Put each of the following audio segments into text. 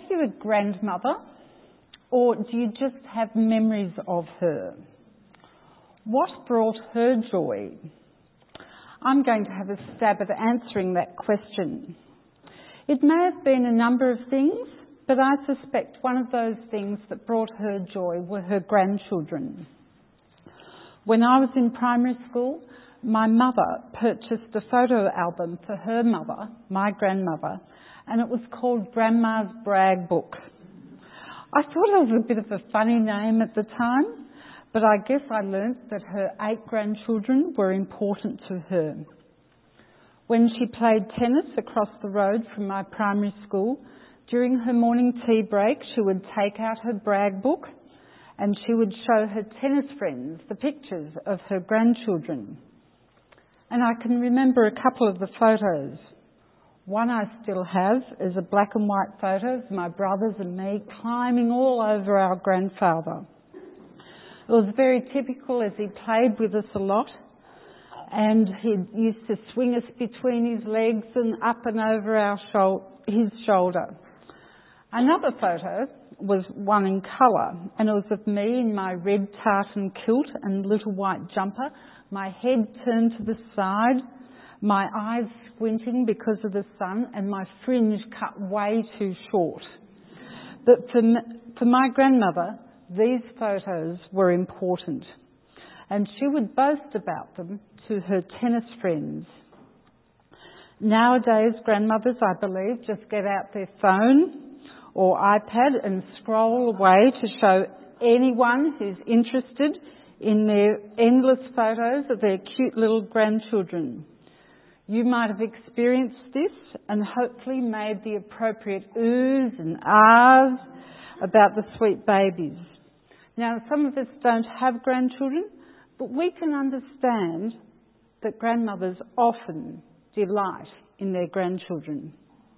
you a grandmother, or do you just have memories of her? What brought her joy? I'm going to have a stab at answering that question. It may have been a number of things, but I suspect one of those things that brought her joy were her grandchildren. When I was in primary school, my mother purchased a photo album for her mother, my grandmother, and it was called Grandma's Brag Book. I thought it was a bit of a funny name at the time, but I guess I learnt that her 8 grandchildren were important to her. When she played tennis across the road from my primary school, during her morning tea break, she would take out her brag book and she would show her tennis friends the pictures of her grandchildren. And I can remember a couple of the photos. One I still have is a black and white photo of my brothers and me climbing all over our grandfather. It was very typical as he played with us a lot, and he used to swing us between his legs and up and over his shoulder. Another photo was one in colour, and it was of me in my red tartan kilt and little white jumper, my head turned to the side, my eyes squinting because of the sun, and my fringe cut way too short. But for my grandmother, these photos were important, and she would boast about them to her tennis friends. Nowadays, grandmothers, I believe, just get out their phone or iPad and scroll away to show anyone who's interested in their endless photos of their cute little grandchildren. You might have experienced this and hopefully made the appropriate oohs and ahs about the sweet babies. Now, some of us don't have grandchildren, but we can understand that grandmothers often delight in their grandchildren.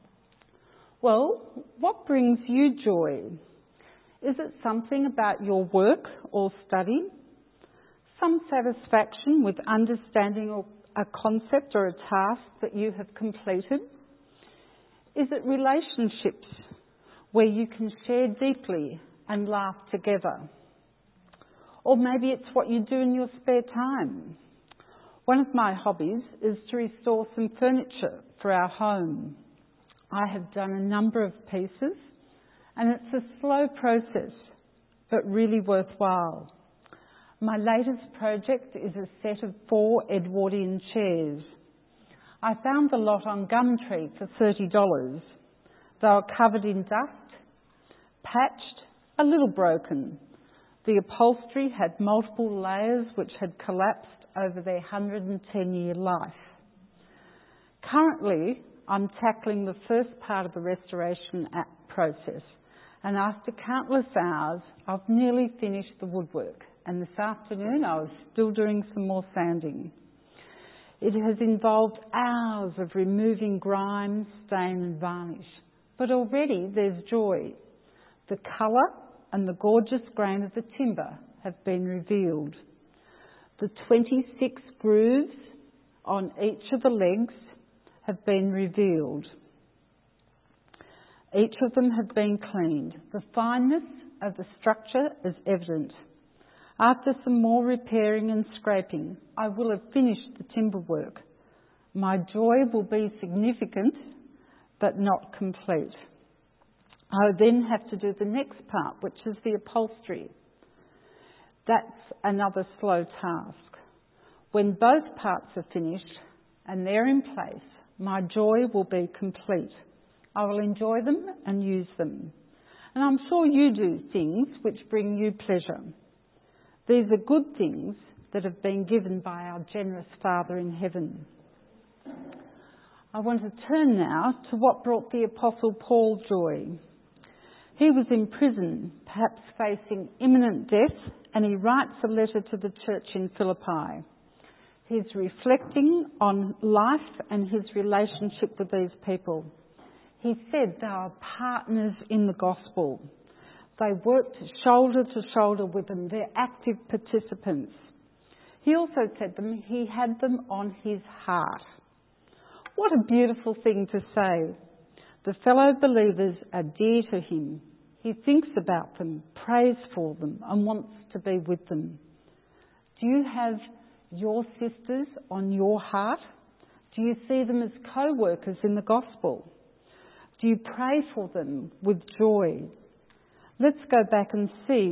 Well, what brings you joy? Is it something about your work or study? Some satisfaction with understanding a concept or a task that you have completed? Is it relationships where you can share deeply and laugh together? Or maybe it's what you do in your spare time. One of my hobbies is to restore some furniture for our home. I have done a number of pieces, and it's a slow process, but really worthwhile. My latest project is a set of 4 Edwardian chairs. I found the lot on Gumtree for $30. They were covered in dust, patched, a little broken. The upholstery had multiple layers which had collapsed over their 110-year life. Currently, I'm tackling the first part of the restoration process, and after countless hours, I've nearly finished the woodwork, and this afternoon I was still doing some more sanding. It has involved hours of removing grime, stain and varnish, but already there's joy. The colour and the gorgeous grain of the timber have been revealed. The 26 grooves on each of the legs have been revealed. Each of them have been cleaned. The fineness of the structure is evident. After some more repairing and scraping, I will have finished the timber work. My joy will be significant, but not complete. I then have to do the next part, which is the upholstery. That's another slow task. When both parts are finished and they're in place, my joy will be complete. I will enjoy them and use them. And I'm sure you do things which bring you pleasure. These are good things that have been given by our generous Father in heaven. I want to turn now to what brought the Apostle Paul joy. He was in prison, perhaps facing imminent death, and he writes a letter to the church in Philippi. He's reflecting on life and his relationship with these people. He said they are partners in the gospel. They worked shoulder to shoulder with them. They're active participants. He also said them, he had them on his heart. What a beautiful thing to say. The fellow believers are dear to him. He thinks about them, prays for them, and wants to be with them. Do you have your sisters on your heart? Do you see them as co-workers in the gospel? Do you pray for them with joy? Let's go back and see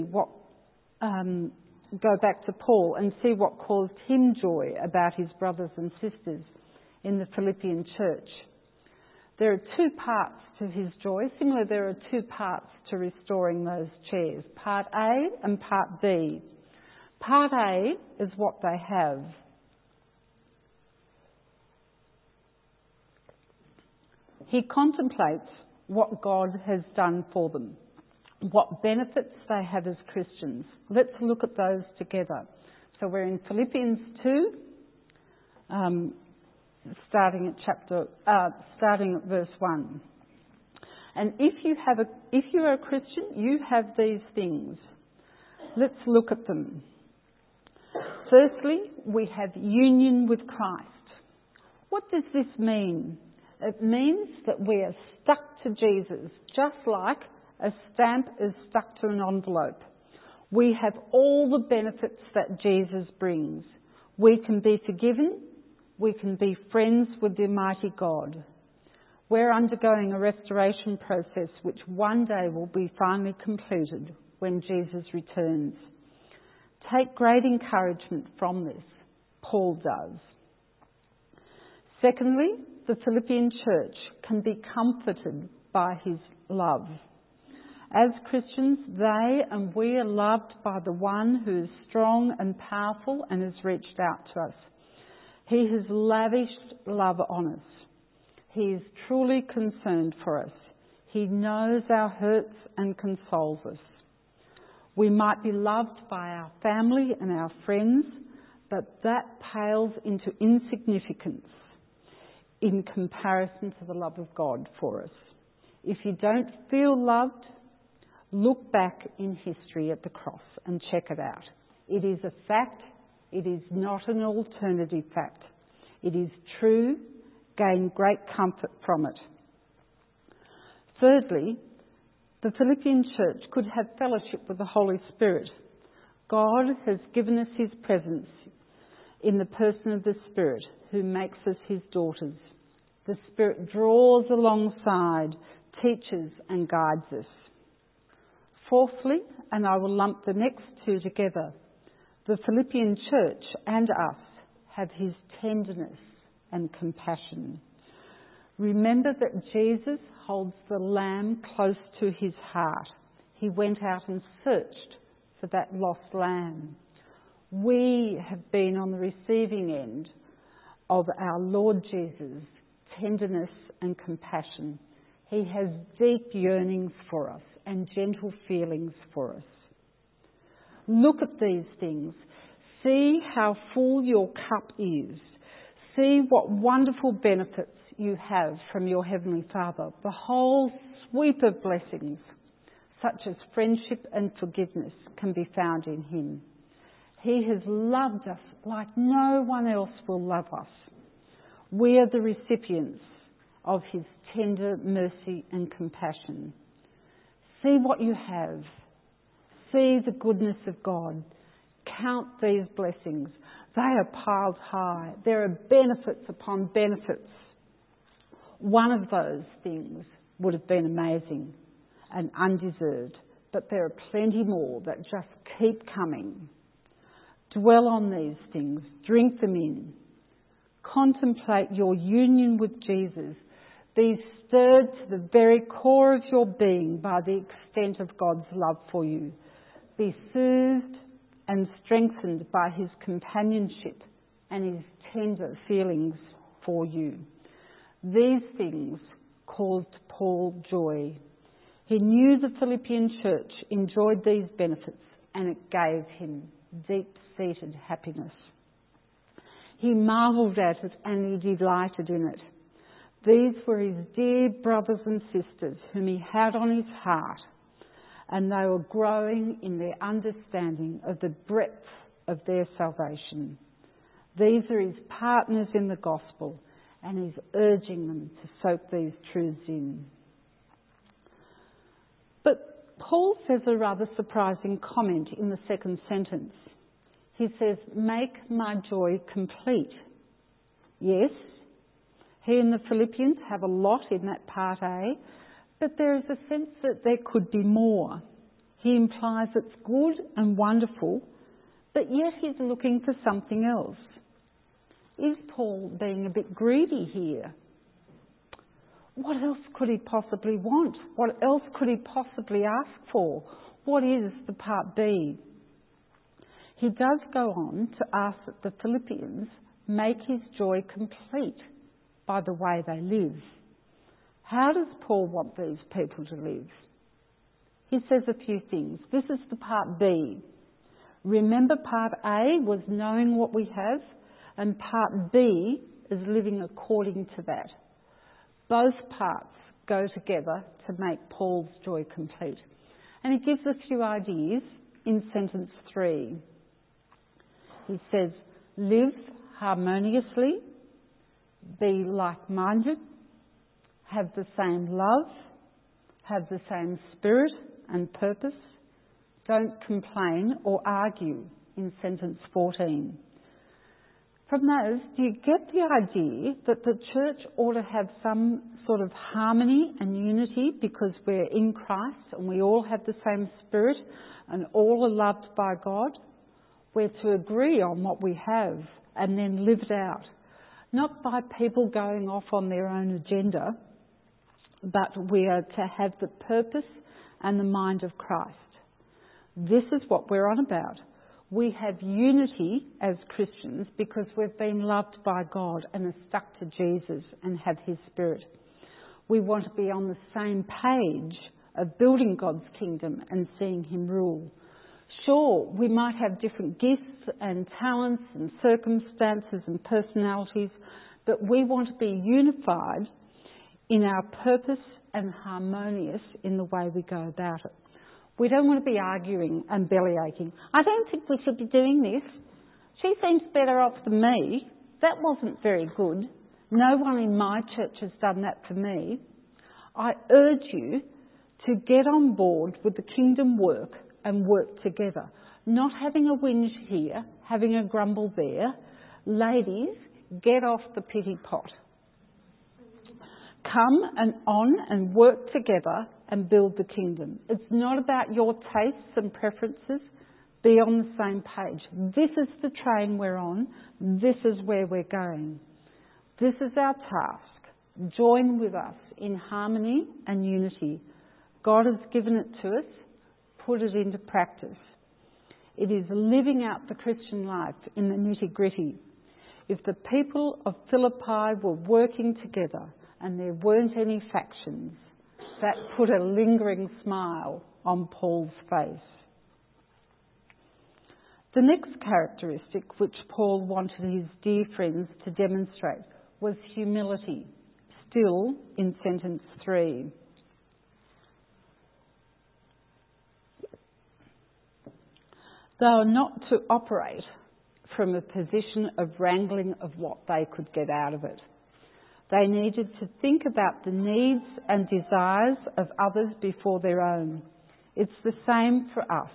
go back to Paul and see what caused him joy about his brothers and sisters in the Philippian church. There are two parts to his joy. Similarly, there are two parts to restoring those chairs, part A and part B. Part A is what they have. He contemplates what God has done for them, what benefits they have as Christians. Let's look at those together. So we're in Philippians 2, starting at verse 1. And if you are a Christian, you have these things. Let's look at them. Firstly, we have union with Christ. What does this mean? It means that we are stuck to Jesus, just like a stamp is stuck to an envelope. We have all the benefits that Jesus brings. We can be forgiven. We can be friends with the Almighty God. We're undergoing a restoration process which one day will be finally completed when Jesus returns. Take great encouragement from this. Paul does. Secondly, the Philippian church can be comforted by his love. As Christians, they and we are loved by the one who is strong and powerful and has reached out to us. He has lavished love on us. He is truly concerned for us. He knows our hurts and consoles us. We might be loved by our family and our friends, but that pales into insignificance in comparison to the love of God for us. If you don't feel loved, look back in history at the cross and check it out. It is a fact. It is not an alternative fact. It is true. Gain great comfort from it. Thirdly, the Philippian church could have fellowship with the Holy Spirit. God has given us his presence in the person of the Spirit who makes us his daughters. The Spirit draws alongside, teaches and guides us. Fourthly, and I will lump the next two together, the Philippian church and us have his tenderness and compassion. Remember that Jesus holds the lamb close to his heart. He went out and searched for that lost lamb. We have been on the receiving end of our Lord Jesus' tenderness and compassion. He has deep yearnings for us and gentle feelings for us. Look at these things. See how full your cup is. See what wonderful benefits you have from your Heavenly Father. The whole sweep of blessings, such as friendship and forgiveness, can be found in him. He has loved us like no one else will love us. We are the recipients of his tender mercy and compassion. See what you have. See the goodness of God. Count these blessings. They are piled high. There are benefits upon benefits. One of those things would have been amazing and undeserved, but there are plenty more that just keep coming. Dwell on these things. Drink them in. Contemplate your union with Jesus. Be stirred to the very core of your being by the extent of God's love for you. Be soothed and strengthened by his companionship and his tender feelings for you. These things caused Paul joy. He knew the Philippian church enjoyed these benefits and it gave him deep-seated happiness. He marvelled at it and he delighted in it. These were his dear brothers and sisters whom he had on his heart, and they were growing in their understanding of the breadth of their salvation. These are his partners in the gospel, and he's urging them to soak these truths in. But Paul says a rather surprising comment in the second sentence. He says, "Make my joy complete." Yes, he and the Philippians have a lot in that part A, but there is a sense that there could be more. He implies it's good and wonderful, but yet he's looking for something else. Is Paul being a bit greedy here? What else could he possibly want? What else could he possibly ask for? What is the part B? He does go on to ask that the Philippians make his joy complete by the way they live. How does Paul want these people to live? He says a few things. This is the part B. Remember, part A was knowing what we have, and part B is living according to that. Both parts go together to make Paul's joy complete. And he gives a few ideas in sentence 3. He says, live harmoniously, be like-minded, have the same love, have the same spirit and purpose, don't complain or argue in sentence 14. From those, do you get the idea that the church ought to have some sort of harmony and unity because we're in Christ and we all have the same spirit and all are loved by God? We're to agree on what we have and then live it out. Not by people going off on their own agenda, but we are to have the purpose and the mind of Christ. This is what we're on about. We have unity as Christians because we've been loved by God and are stuck to Jesus and have his Spirit. We want to be on the same page of building God's kingdom and seeing him rule. Sure, we might have different gifts and talents and circumstances and personalities, but we want to be unified in our purpose and harmonious in the way we go about it. We don't want to be arguing and bellyaching. I don't think we should be doing this. She seems better off than me. That wasn't very good. No one in my church has done that for me. I urge you to get on board with the kingdom work and work together. Not having a whinge here, having a grumble there. Ladies, get off the pity pot. Come and work together and build the kingdom. It's not about your tastes and preferences. Be on the same page. This is the train we're on. This is where we're going. This is our task. Join with us in harmony and unity. God has given it to us. Put it into practice. It is living out the Christian life in the nitty-gritty. If the people of Philippi were working together and there weren't any factions, that put a lingering smile on Paul's face. The next characteristic which Paul wanted his dear friends to demonstrate was humility, still in sentence 3. They are not to operate from a position of wrangling of what they could get out of it. They needed to think about the needs and desires of others before their own. It's the same for us.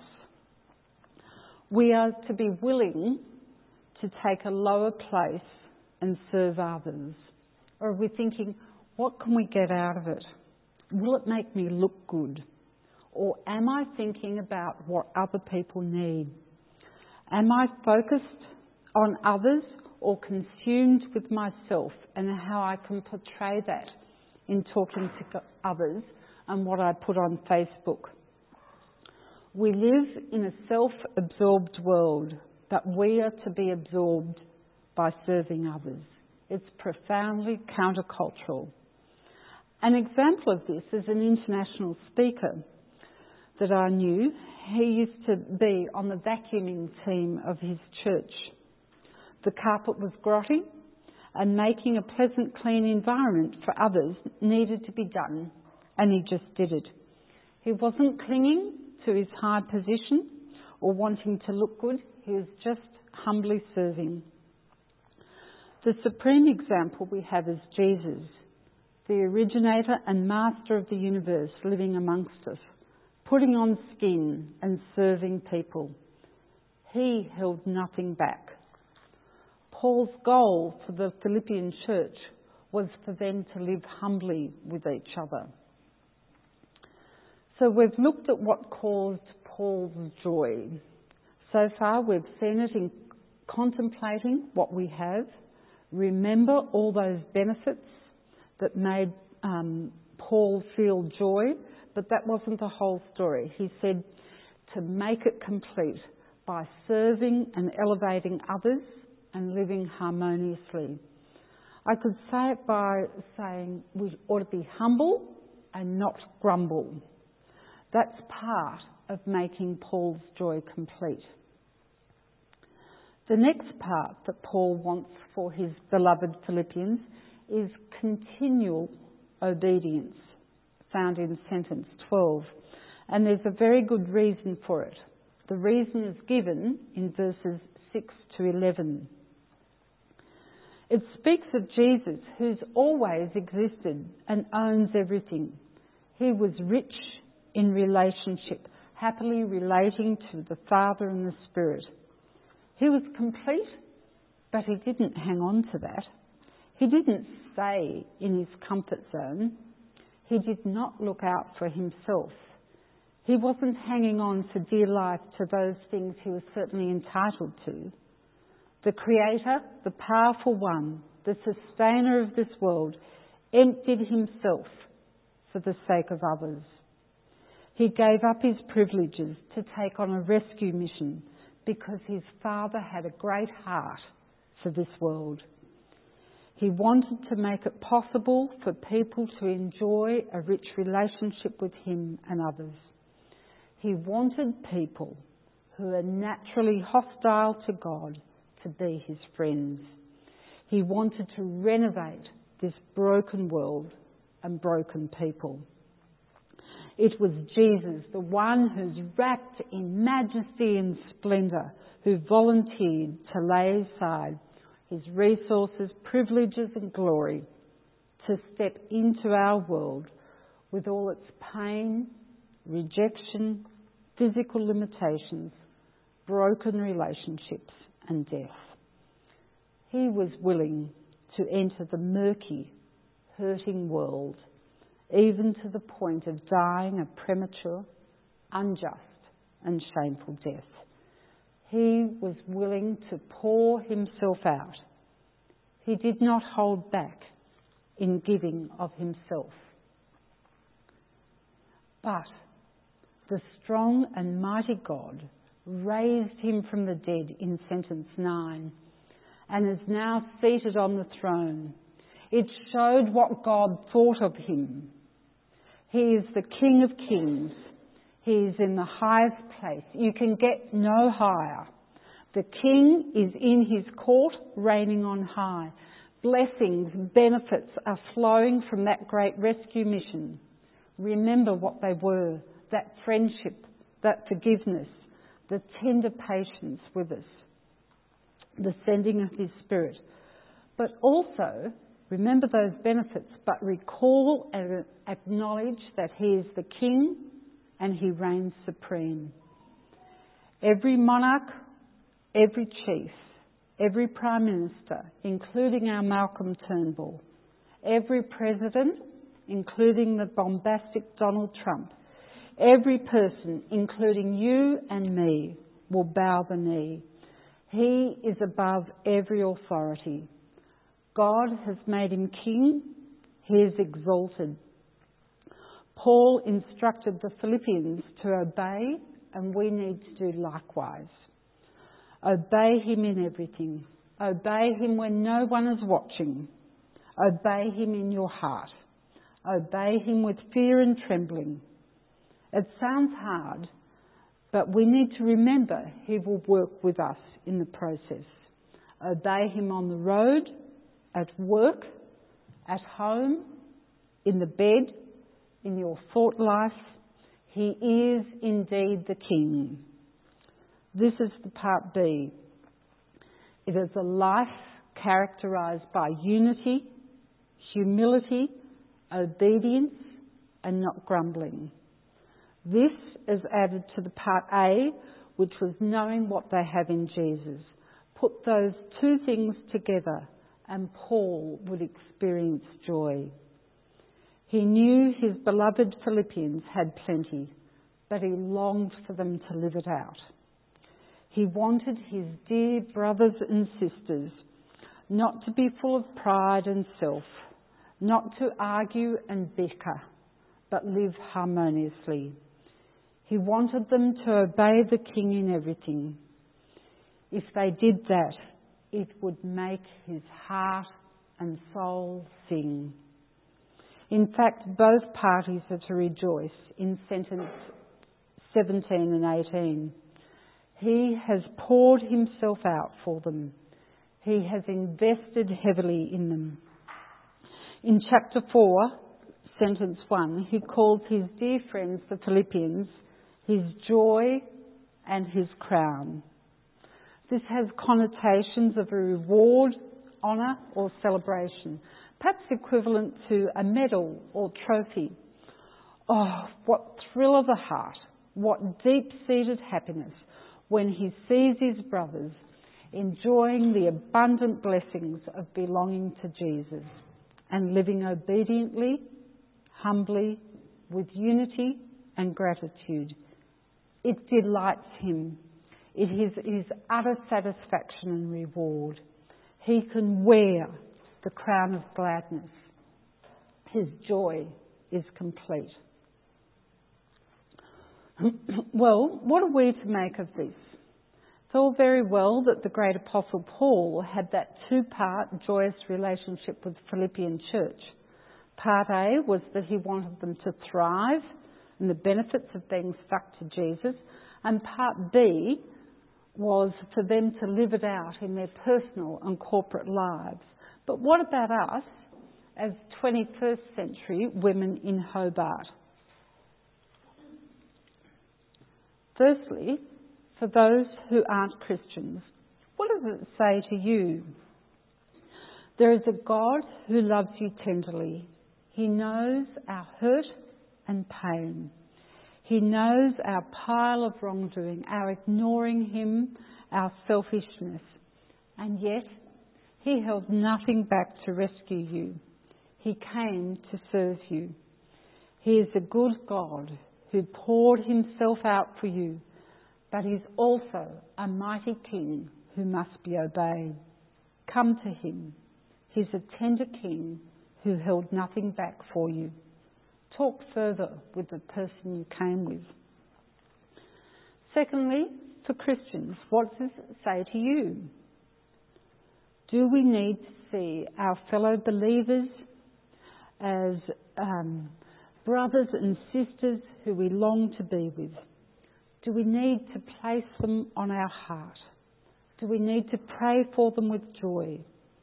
We are to be willing to take a lower place and serve others. Or are we thinking, what can we get out of it? Will it make me look good? Or am I thinking about what other people need? Am I focused on others or consumed with myself and how I can portray that in talking to others and what I put on Facebook? We live in a self-absorbed world, but we are to be absorbed by serving others. It's profoundly countercultural. An example of this is an international speaker that I knew. He used to be on the vacuuming team of his church. The carpet was grotty and making a pleasant, clean environment for others needed to be done, and he just did it. He wasn't clinging to his high position or wanting to look good. He was just humbly serving. The supreme example we have is Jesus, the originator and master of the universe living amongst us, putting on skin and serving people. He held nothing back. Paul's goal for the Philippian church was for them to live humbly with each other. So we've looked at what caused Paul's joy. So far we've seen it in contemplating what we have. Remember all those benefits that made Paul feel joy, but that wasn't the whole story. He said to make it complete by serving and elevating others and living harmoniously. I could say it by saying we ought to be humble and not grumble. That's part of making Paul's joy complete. The next part that Paul wants for his beloved Philippians is continual obedience, found in sentence 12. And there's a very good reason for it. The reason is given in verses 6 to 11. It speaks of Jesus, who's always existed and owns everything. He was rich in relationship, happily relating to the Father and the Spirit. He was complete, but he didn't hang on to that. He didn't stay in his comfort zone. He did not look out for himself. He wasn't hanging on for dear life to those things he was certainly entitled to. The Creator, the powerful one, the sustainer of this world, emptied himself for the sake of others. He gave up his privileges to take on a rescue mission because his Father had a great heart for this world. He wanted to make it possible for people to enjoy a rich relationship with him and others. He wanted people who are naturally hostile to God to be his friends. He wanted to renovate this broken world and broken people. It was Jesus, the one who's wrapped in majesty and splendour, who volunteered to lay aside his resources, privileges and glory to step into our world with all its pain, rejection, physical limitations, broken relationships and death. He was willing to enter the murky, hurting world, even to the point of dying a premature, unjust and shameful death. He was willing to pour himself out. He did not hold back in giving of himself. But the strong and mighty God raised him from the dead in sentence 9 and is now seated on the throne. It showed what God thought of him. He is the King of Kings. He is in the highest place. You can get no higher. The King is in his court, reigning on high. Blessings, benefits are flowing from that great rescue mission. Remember what they were, that friendship, that forgiveness, the tender patience with us, the sending of his Spirit. But also, remember those benefits, but recall and acknowledge that he is the King and he reigns supreme. Every monarch, every chief, every Prime Minister, including our Malcolm Turnbull, every President, including the bombastic Donald Trump, every person, including you and me, will bow the knee. He is above every authority. God has made him king. He is exalted. Paul instructed the Philippians to obey, and we need to do likewise. Obey him in everything. Obey him when no one is watching. Obey him in your heart. Obey him with fear and trembling. It sounds hard, but we need to remember he will work with us in the process. Obey him on the road, at work, at home, in the bed, in your thought life. He is indeed the King. This is the part B. It is a life characterised by unity, humility, obedience, and not grumbling. This is added to the part A, which was knowing what they have in Jesus. Put those two things together and Paul would experience joy. He knew his beloved Philippians had plenty, but he longed for them to live it out. He wanted his dear brothers and sisters not to be full of pride and self, not to argue and bicker, but live harmoniously. He wanted them to obey the King in everything. If they did that, it would make his heart and soul sing. In fact, both parties are to rejoice in sentence 17 and 18. He has poured himself out for them. He has invested heavily in them. In chapter 4, sentence 1, he calls his dear friends, the Philippians, his joy and his crown. This has connotations of a reward, honour or celebration, perhaps equivalent to a medal or trophy. Oh, what thrill of the heart, what deep-seated happiness when he sees his brothers enjoying the abundant blessings of belonging to Jesus and living obediently, humbly, with unity and gratitude. It delights him. It is his utter satisfaction and reward. He can wear the crown of gladness. His joy is complete. Well, what are we to make of this? It's all very well that the great Apostle Paul had that two-part joyous relationship with the Philippian church. Part A was that he wanted them to thrive and the benefits of being stuck to Jesus. And part B was for them to live it out in their personal and corporate lives. But what about us as 21st century women in Hobart? Firstly, for those who aren't Christians, what does it say to you? There is a God who loves you tenderly. He knows our hurt and pain. He knows our pile of wrongdoing, our ignoring him, our selfishness. And yet, he held nothing back to rescue you. He came to serve you. He is a good God who poured himself out for you, but he's also a mighty King who must be obeyed. Come to him. He's a tender King who held nothing back for you. Talk further with the person you came with. Secondly, for Christians, what does it say to you? Do we need to see our fellow believers as brothers and sisters who we long to be with? Do we need to place them on our heart? Do we need to pray for them with joy?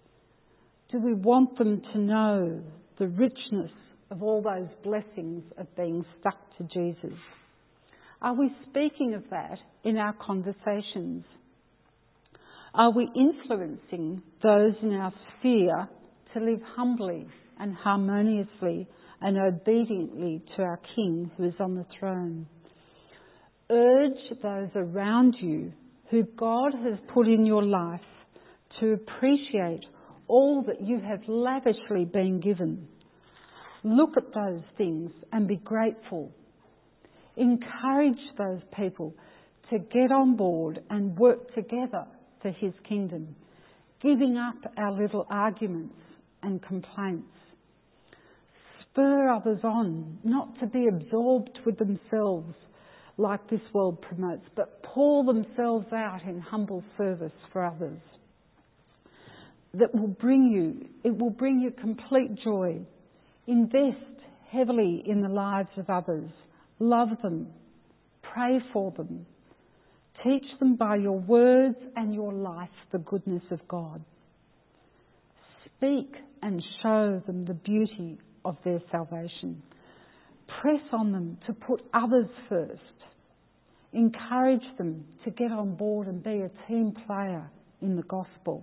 Do we want them to know the richness of all those blessings of being stuck to Jesus? Are we speaking of that in our conversations? Are we influencing those in our sphere to live humbly and harmoniously and obediently to our King who is on the throne? Urge those around you who God has put in your life to appreciate all that you have lavishly been given. Look at those things and be grateful. Encourage those people to get on board and work together for his kingdom, giving up our little arguments and complaints. Spur others on, not to be absorbed with themselves like this world promotes, but pour themselves out in humble service for others. It will bring you complete joy. Invest heavily in the lives of others. Love them. Pray for them. Teach them by your words and your life the goodness of God. Speak and show them the beauty of their salvation. Press on them to put others first. Encourage them to get on board and be a team player in the gospel.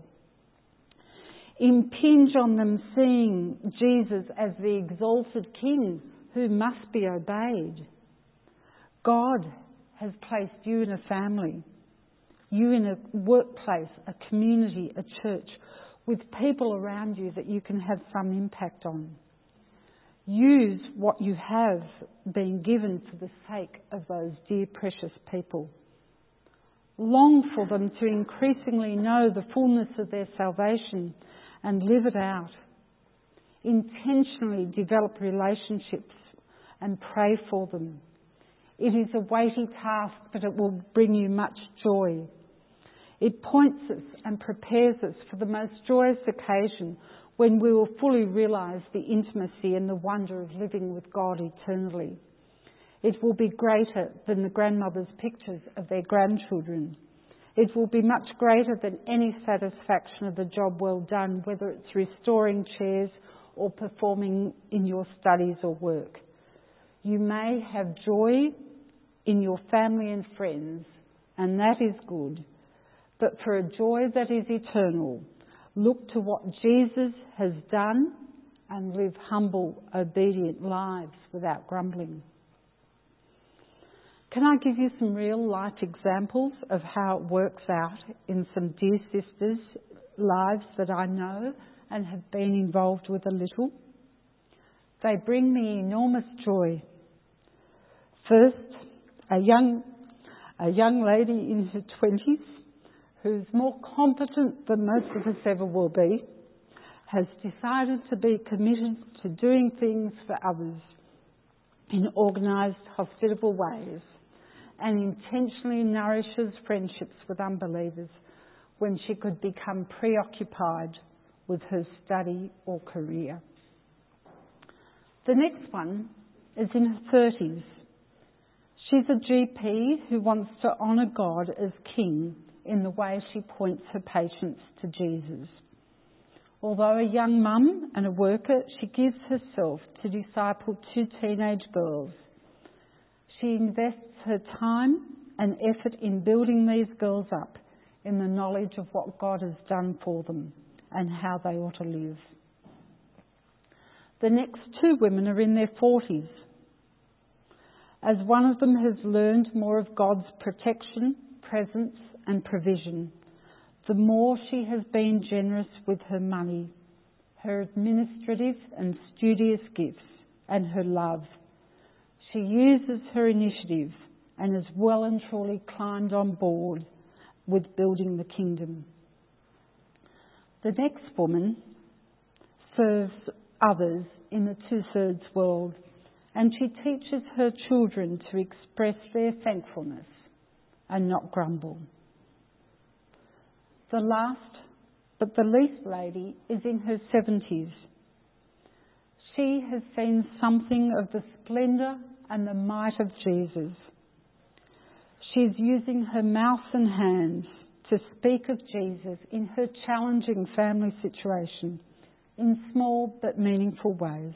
Impinge on them seeing Jesus as the exalted King who must be obeyed. God has placed you in a family, you in a workplace, a community, a church, with people around you that you can have some impact on. Use what you have been given for the sake of those dear, precious people. Long for them to increasingly know the fullness of their salvation and live it out. Intentionally develop relationships and pray for them. It is a weighty task, but it will bring you much joy. It points us and prepares us for the most joyous occasion when we will fully realise the intimacy and the wonder of living with God eternally. It will be greater than the grandmother's pictures of their grandchildren. It will be much greater than any satisfaction of the job well done, whether it's restoring chairs or performing in your studies or work. You may have joy in your family and friends, and that is good. But for a joy that is eternal, look to what Jesus has done and live humble, obedient lives without grumbling. Can I give you some real life examples of how it works out in some dear sisters' lives that I know and have been involved with a little? They bring me enormous joy. First, a young lady in her 20s, who's more competent than most of us ever will be, has decided to be committed to doing things for others in organised, hospitable ways, and intentionally nourishes friendships with unbelievers when she could become preoccupied with her study or career. The next one is in her 30s. She's a GP who wants to honour God as King in the way she points her patients to Jesus. Although a young mum and a worker, she gives herself to disciple 2 teenage girls. She invests her time and effort in building these girls up in the knowledge of what God has done for them and how they ought to live. The next 2 women are in their 40s. As one of them has learned more of God's protection, presence and provision, the more she has been generous with her money, her administrative and studious gifts and her love. She uses her initiative and has well and truly climbed on board with building the kingdom. The next woman serves others in the 2/3 world, and she teaches her children to express their thankfulness and not grumble. The last, but the least lady, is in her 70s. She has seen something of the splendour and the might of Jesus. She's using her mouth and hands to speak of Jesus in her challenging family situation in small but meaningful ways.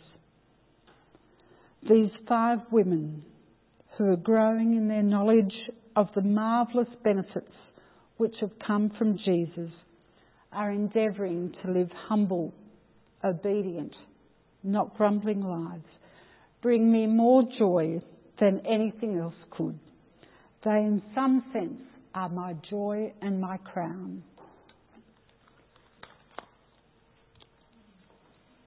These 5 women who are growing in their knowledge of the marvellous benefits which have come from Jesus are endeavouring to live humble, obedient, not grumbling lives, bring me more joy than anything else could. They, in some sense, are my joy and my crown.